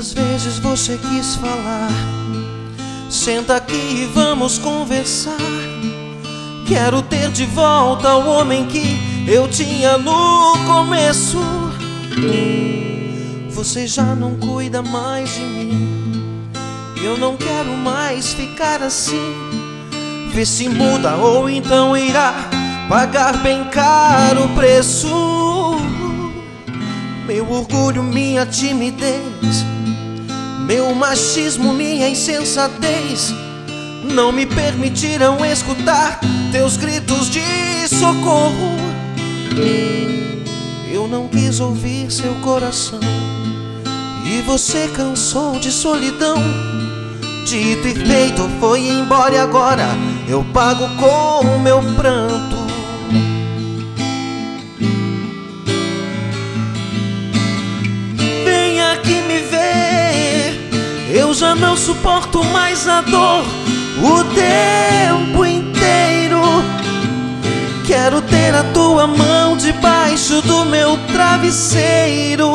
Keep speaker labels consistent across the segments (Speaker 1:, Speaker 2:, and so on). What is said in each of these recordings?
Speaker 1: Quantas vezes você quis falar? Senta aqui e vamos conversar. Quero ter de volta o homem que eu tinha no começo. Você já não cuida mais de mim, eu não quero mais ficar assim. Vê se muda ou então irá pagar bem caro o preço. Meu orgulho, minha timidez, meu machismo, minha insensatez não me permitiram escutar teus gritos de socorro. Eu não quis ouvir seu coração e você cansou de solidão. Dito e feito, foi embora e agora eu pago com o meu pranto. Vem aqui me ver, eu já não suporto mais a dor o tempo inteiro. Quero ter a tua mão debaixo do meu travesseiro.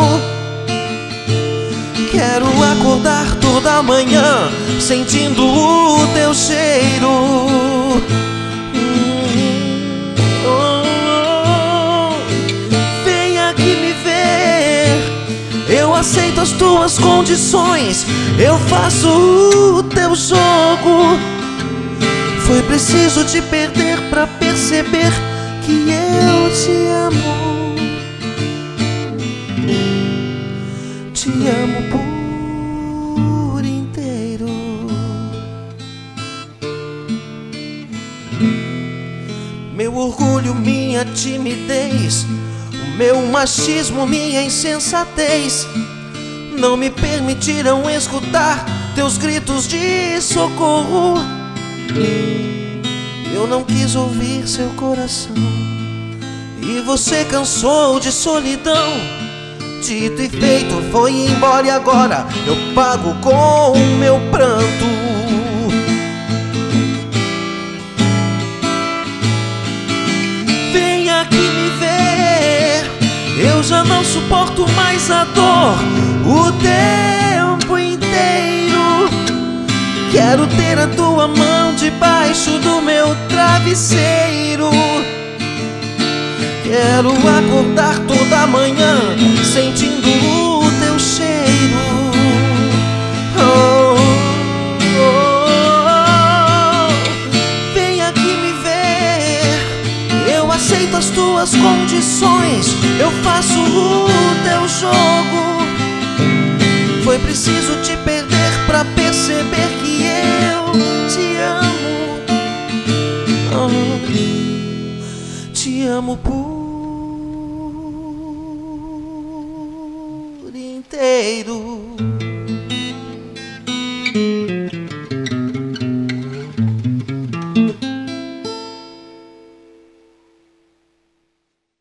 Speaker 1: Quero acordar toda manhã sentindo o teu cheiro. Vem aqui me ver, eu aceito as tuas condições, eu faço o teu jogo. Foi preciso te perder pra perceber que eu te amo. Te amo por inteiro. Meu orgulho, minha timidez, o meu machismo, minha insensatez não me permitiram escutar teus gritos de socorro. Eu não quis ouvir seu coração e você cansou de solidão. Dito e feito, foi embora e agora eu pago com o meu pranto. Vem aqui me ver, eu já não suporto mais a dor o tempo inteiro. Quero ter a tua mão debaixo do meu travesseiro. Quero acordar toda manhã sentindo o teu cheiro. Oh, oh, oh. Vem aqui me ver, eu aceito as tuas condições, eu faço o teu jogo. Foi preciso te perder pra perceber que eu te amo. Oh, te amo por inteiro.